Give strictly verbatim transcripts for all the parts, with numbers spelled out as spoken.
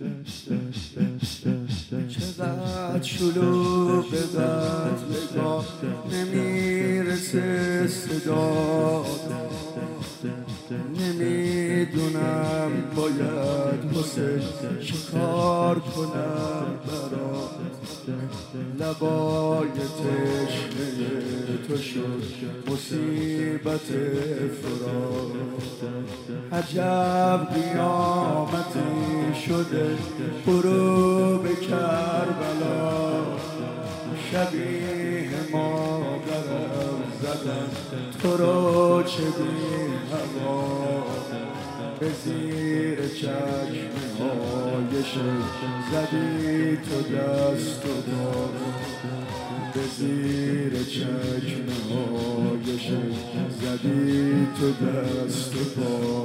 چقدر شلوغ به قتلگاه نمیرسه صدا، نمیدونم باید حسین چیکار کنم برات. لبای تشنه تو شد مصیبت فراق، عجب قیامتی شده غروب کربلا. شبیه مادرم زدن تو رو چه بی هوا، به زیر چشمه های شب زدی تو دست و پا، به زیر چشمه های شب زدی تو دست و پا.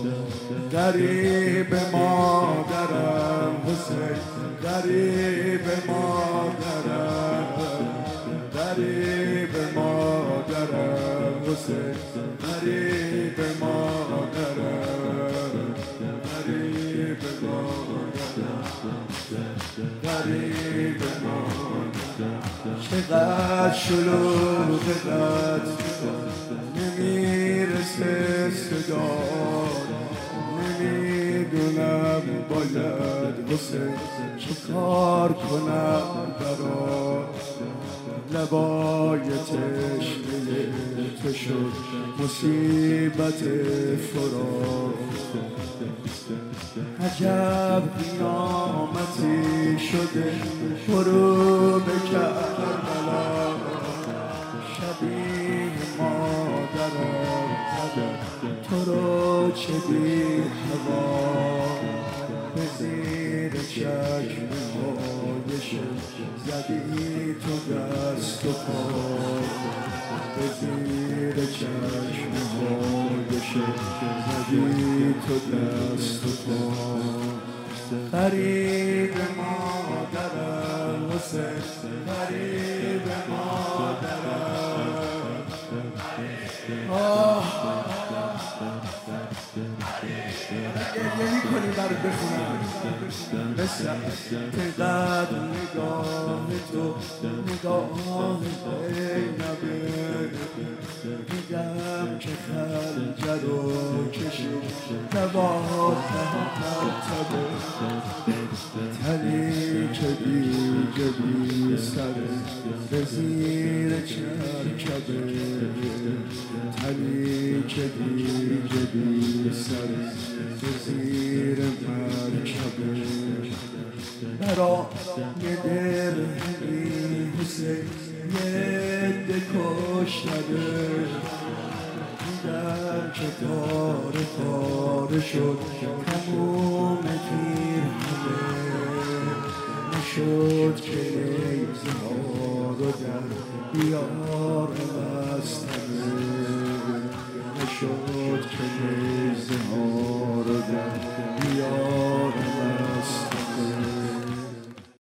غریب مادرم حسین، غریب مادرم، غریب مادرم حسین، غریب مادرم، غریب مادرم، غریب مادرم. چقدر شلوغ قتل نمیرسه صدا، نمیدونم باید حسین چیکار کنم برات. لبای تشنه تو شد مصیبت فراق، عجب قیامتی شده غروب کربلا. شبیه مادرم زدن تو رو چه بی هوا، به زیر چشمه های شب زدی تو دست و پا، به زیر چشمه های شب زدی تو دست و پا. غریب مادرم حسین، غریب مادرم. آه گریه میکنی برات بخونم مثل تقدر نگاه تو، نگاه بینمه. میگم که خنجر رو کشید دوازده مرتبه، تنی که دیگه بی سره به زیر چرکبه، تنی که دیگه بی سره به زیر مرکبه. برای درهمی حسین یه عده کشتده، دیدم که پاره پاره شد تموم پیرهنه. نشد که نیزه ها رو در بیار بستنه، نشد که نیزه ها رو در بیار